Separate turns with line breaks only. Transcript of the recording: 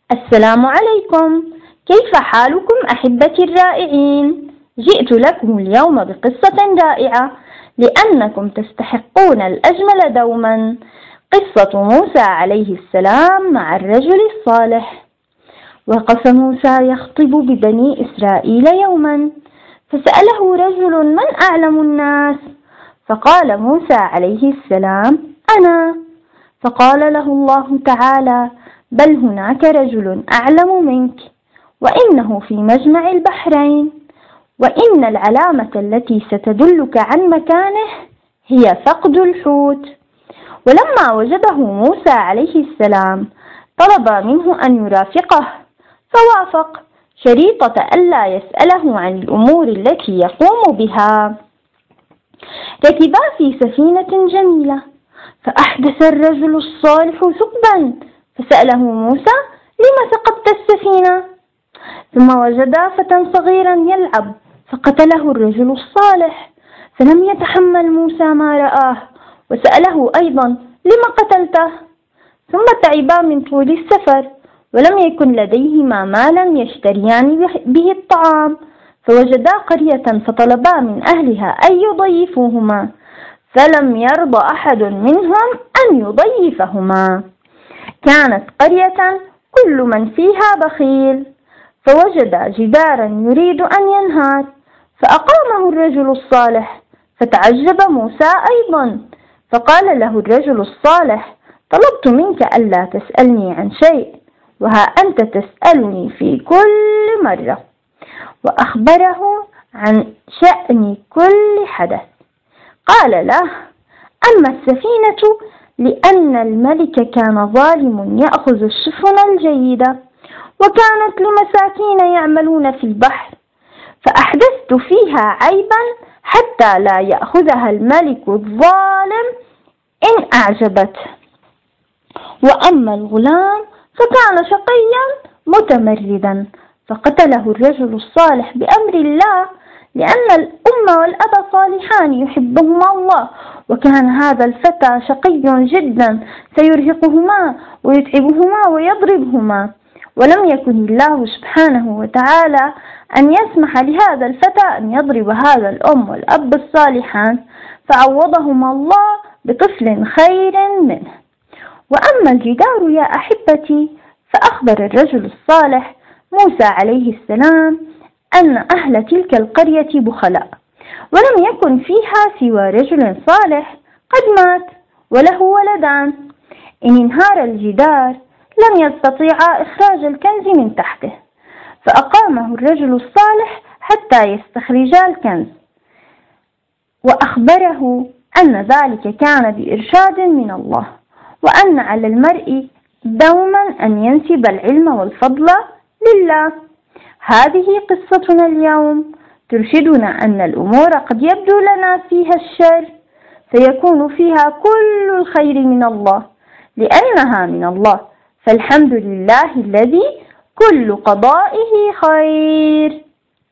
السلام عليكم، كيف حالكم أحبتي الرائعين؟ جئت لكم اليوم بقصة رائعة لأنكم تستحقون الأجمل دوما. قصة موسى عليه السلام مع الرجل الصالح. وقف موسى يخطب ببني إسرائيل يوما، فسأله رجل: من أعلم الناس؟ فقال موسى عليه السلام: أنا. فقال له الله تعالى: بل هناك رجل أعلم منك، وإنه في مجمع البحرين، وإن العلامة التي ستدلك عن مكانه هي فقد الحوت. ولما وجده موسى عليه السلام طلب منه أن يرافقه، فوافق شريطة ألا يسأله عن الأمور التي يقوم بها. ركبا في سفينة جميلة، فأحدث الرجل الصالح ثقبا، فسأله موسى: لم ثقبت السفينة؟ ثم وجدا فتى صغيرا يلعب، فقتله الرجل الصالح، فلم يتحمل موسى ما رآه، وسأله أيضا: لم قتلته؟ ثم تعبا من طول السفر، ولم يكن لديهما مالا يشتريان به الطعام، فوجدا قرية فطلبا من أهلها أن يضيفوهما، فلم يرضى أحد منهم أن يضيفهما. كانت قرية كل من فيها بخيل، فوجد جدارا يريد أن ينهار، فأقامه الرجل الصالح، فتعجب موسى أيضا، فقال له الرجل الصالح: طلبت منك ألا تسألني عن شيء، وها أنت تسألني في كل مرة. وأخبره عن شأن كل حدث. قال له: أما السفينة لأن الملك كان ظالم يأخذ السفن الجيدة، وكانت لمساكين يعملون في البحر، فأحدثت فيها عيبا حتى لا يأخذها الملك الظالم إن أعجبته. وأما الغلام فكان شقيا متمردا، فقتله الرجل الصالح بأمر الله، لأن الأم والأب صالحان يحبهما الله، وكان هذا الفتى شقي جدا سيرهقهما ويتعبهما ويضربهما، ولم يكن الله سبحانه وتعالى أن يسمح لهذا الفتى أن يضرب هذا الأم والأب الصالحان، فعوضهما الله بطفل خير منه. وأما الجدار يا أحبتي، فأخبر الرجل الصالح موسى عليه السلام أن أهل تلك القرية بخلاء، ولم يكن فيها سوى رجل صالح قد مات وله ولدان. إن انهار الجدار لم يستطيعا إخراج الكنز من تحته، فأقامه الرجل الصالح حتى يستخرجا الكنز، وأخبره أن ذلك كان بإرشاد من الله، وأن على المرء دوما أن ينسب العلم والفضل لله. هذه قصتنا اليوم ترشدنا أن الأمور قد يبدو لنا فيها الشر، فيكون فيها كل الخير من الله، لأنها من الله، فالحمد لله الذي كل قضائه خير.